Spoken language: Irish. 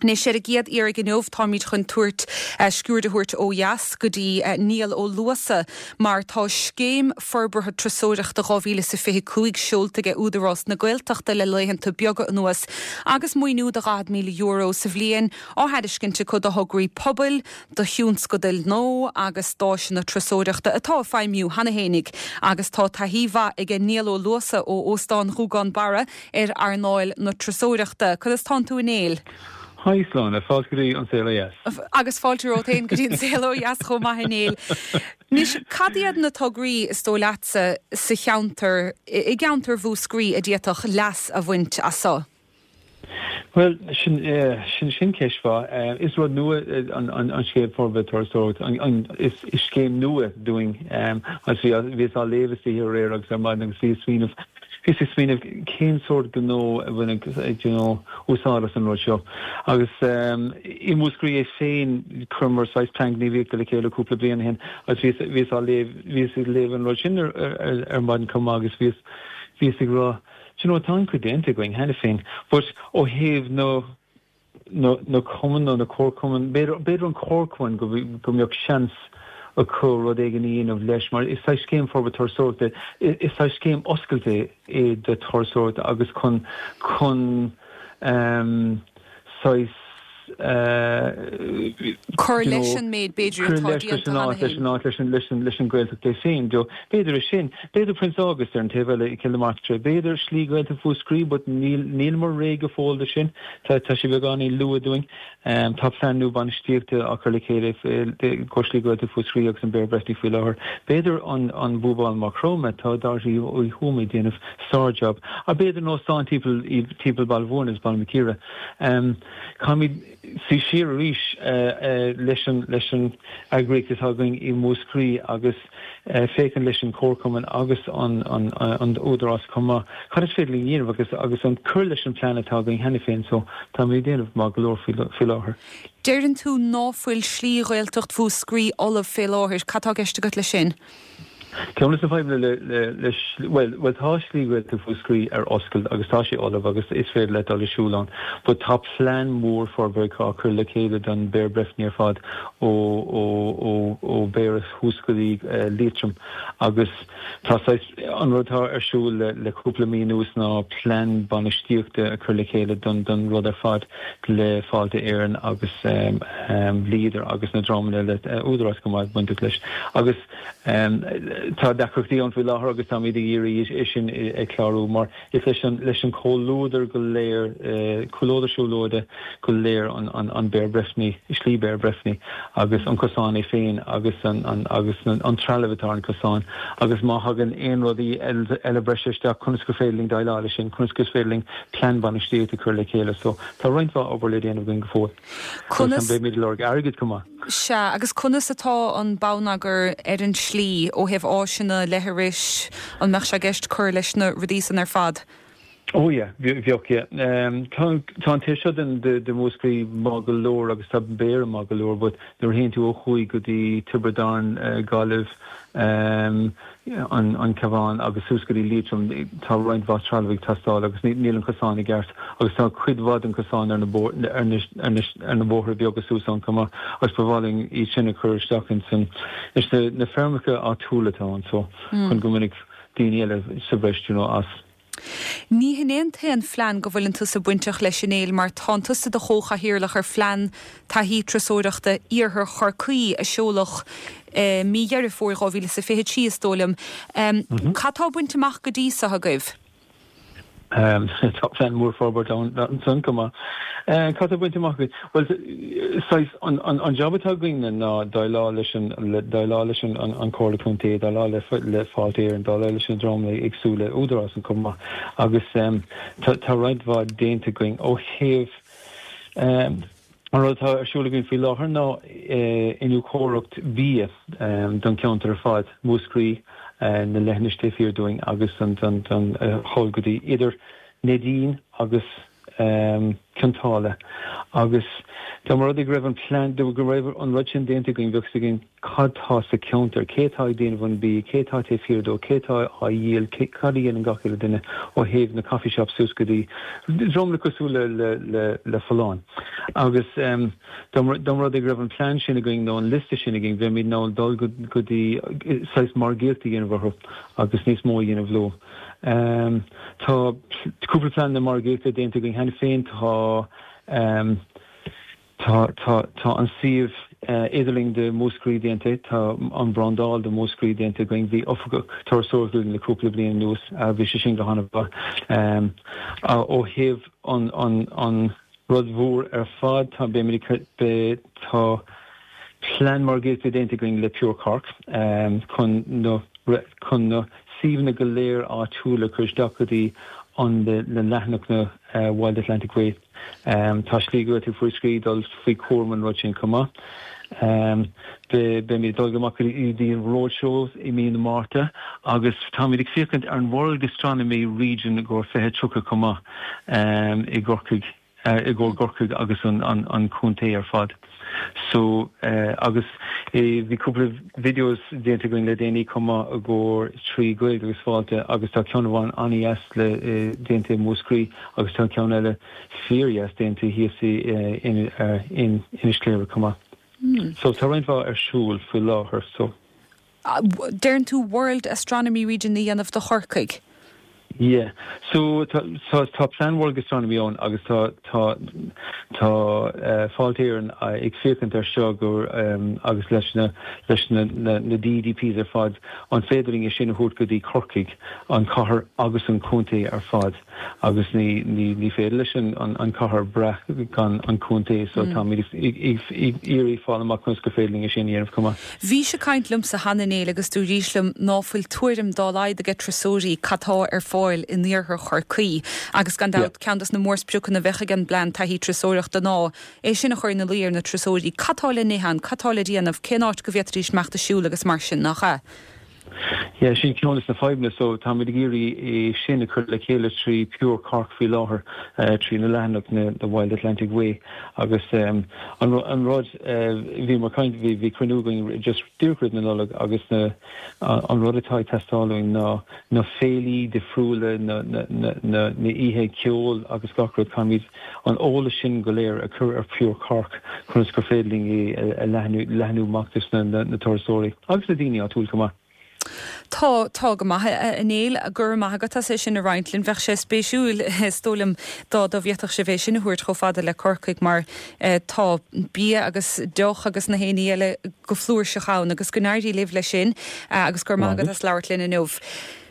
Ní sé a géad ar gnomh táid chun tuairt sciúrdaúirt ó Jas go dtí Níl ó Luasa mar tá scéim forbrethe trasóireachta 2025 siúlta ge údarrás na Gaeltachta le leihananta beaga anuas agus muoinú de €100,000 sa bhliain á heiriscinnte chud a thugraí pobl do hiúnscodil nó agus dáis na trasóireachta atá feimmiú hana hénig agus tá taithíomha ag Níl ó Luasa ó Óstán Rúgan Bara ar náil na trasóireachta chud is tá tú in éil. Haisláán, fáilgurí an CLS. Agus fáiltear ó tain go dtíon CLS chomh maithnéil. Nís cadiad na tograí is tó leatsa sa cheantar, I geantar bhú scrí a diaach leas a bhaint asá? Well, sin ceisfa, is rud nua an scéad forbetár sort, is scéim nua doing, as bhís á lévas í réir agus ar maid agus Fis is swin of céim sort gno when úsáras an rosio. Agus I múscrí é féin crumar sais plank ní víc le céile cúpla blian hen, as vís lev an rosin ar maid com agus vís rá. Tá credente going hen féin, but ó héh no common no cór common, beidir an córcóin go mbeoh chans a cur rud éigean of leis, mar is sais céim forbetár sorta, is sais céim oscailte é de tar sorta agus chun sais correlation made Beidir listen Gaeltach dé féin do Beidir sin Beidir Prince August an tevele Kilmartre Beidir slí Gaeltach fú scrí but níl mar réige fólde sin tá si vegani lua doing tá plan nu ban stíte a le chéile coslí Gaeltach fú scrí agus an bear bresti fi láhar Beidir an búbal macrome tá darí oi húmi déanamh star job a Beidir nó sáin típil balvónas bal mikira Si siar ríis leis an agréictas hagang I múscrí agus fécin leis an córcuman agus an údarrás cumma. Chad is féidir líonmh agus an cur leis an planet hagang hena féin, so tá mé déanamh má golóir fi láthair. Déireann tú náfuil slí Gaeltacht fú scrí olah fé láthair, catá eiste go le sin? Ceannas a bhaim well tá slí Gaeltach fú scrí ar oscail agus tá sé olah agus is féidir le dá le siúlán, but tá plan mór forbeá chur le chéile don bear brefní ar fad ó bear húscailí litrum agus tá an rudtá arsúil le cúpla mí nús ná plan banistíochta a chur le chéile don rud ar fad le fáilte éireann agus líder agus na drámanna le údarrás go maiid buinte leis agus tá dacrochtaí an bhfuil láthair agus tá míad írí sin ag clárú mar is leis an cholóidir go léir cholóidirsúlóide go léir an bear brefní slí bear brefní agus an cosán é féin agus an tralavatár an cosán agus má hagan éon rudí eile breisisteach chunas go féling daile sin chunas go féling plan banistíochta chur le chéile, so tá roinntá obair le déanamh going go fót. Chunas be míid leir agad cumá. Se agus chunas atá an bánagur ar an slí ó heh áisina leithris an meach se gceist chur leis na rudísan ar fad. Oh yeah, bheoch tá tíisiad de múscrí má go leor agus tá béir má go leor, but nuair haon tú ó chuaigh go dtí Tiberdáin Gaillimh an Cabhán agus úscailí litrum tá roinnt bhá tralmhaigh tastáil agus níl an cosán I gceart agus tá cuidmhad an cosán ar na bóthir beagas úsán cumá agus bhhaling í sinna chur stachan san is na fermacha á túlatáin, so chun go minic daoine eile sa breistú as. Ní hinnéanta an phlean go bhfuiln tú sa buinteach leis sinnéil mar tántasta de chócha hiirlach ar phlean taithí trasóireachta íorthar chorcaí a seolach míhearr fór 2025 tólam. Catá buinteach go dtí sa agaibh? Top plan mór forbert an sun cumma. Catá buinteach go well an jobatá gine ná dailá leis an cólaúntaí dailá le fáiltéir an dailá leis an drámla agsúla údarrás an cumma agus tá roinnt déanta going ó héamh an rudtá arsúla gin fi láthair ná inniu córacht bia don ceantar ar fad múscrí na leithneiste fiordoing agus an hallgadí idir Nadine agus Cantála agus Tá mar rud raibh an plan do go raibh an rusin déanta going bheoh gin cadtá sa counter, cétá déanamh bí, cétá té fiordó, cétá a díal, cadí an gachaile duine ó héh na coffee shop súscadí, dromla cosú le fallán. Agus dom rud raibh an plan sinna going nó an liste sinna going bheith míad ná dul go dtí sais mar géalta dhéanamh agus níos mó dhéanamh ló. Tá cúpla plan na mar géalta déanta going hena féin tá an siomh idirling de móscrí déanta, tá an brandál de móscrí déanta going bhí ofagach tarasóirúin le cúpla bliain nús a bhí sé sin go hanamh ó héh an rud mhór fad tá tá plan mar géalta déanta going le Pure Cork chun nó síomhna go léir á túla chuis dacadí an le leithnach na Wild Atlantic Way. Tá slí go tú fuiscrí dul faoi cuaman rud sin cumá. Be mí dul goach í dtíon roadshows I mí na Máirte, agus tá mí fiocant ar an World Astronomy Region gur fethe tucha cumá I ggurcaig agus an cúntaí ar fad. So agus bhí cúpla videos déanta going le déanaí cumá a ggóir trí gaeilge agus fáilte agus tá ceann anías le déanta móscrí agus tá ceann eile fíorheas déanta híosaí inis léir cumá. So tá roinnbh ar siúil faoi láthair so. Déireann tú World Astronomy Region í dhéanamh do Chorcaig? Yeah, so tá plan World Astronomy on agus tá fáiltéir ag fiocant ar seo gur agus leis na DDPs ar fad an féidiring is sin a thuair go dtí Corcaig an cathair agus an cúntaí ar fad agus ní féidir leis an cathair breth gan an cúntaí so tá mí irí fáil amach chun go féidiring is sin dhéanamh cumá. Bhí sé caint lumsa hananéil agus dú ríslim náfuil tuairim dá laid a trasóirí catá ar fáil in níorthar Chorcaí agus gan dat ceantas na mórspriúcha na bhecha gan blean taithí trasóireach den ná é sin a chuir na líir na trasóirí catála néhan catála díanamh cináit go bhétaríis meachta siúla agus mar sin nach Yeah, sin ceolalas na feibhne so tá mid géirí sinna chur le chéile trí Pure Cork faoi láthair trí na leithnach na Wild Atlantic Way agus an rud bhí mar caint bhí cruúgaing just dúchrid na nullag agus an rud atá testálaing na féilí de friúla na ihe ceol agus gacrad chuid an óla sin go léir a chur ar Pure Cork chun go féidiling I leithnú machtas na torasóirí agus na daoine á túil cumá. Tá go maithe anéal a gur maithagatá sé sin a Reintlinn bheith sé spéisiúil stólam dá bhíochtach sé bhéh sin thuirt cho fada le Corcaig mar tá bí agus doch agus na héine eile go flúir se chaán agus go náirdí libh le sin agus gur maithagat as leabhart linn a nómh.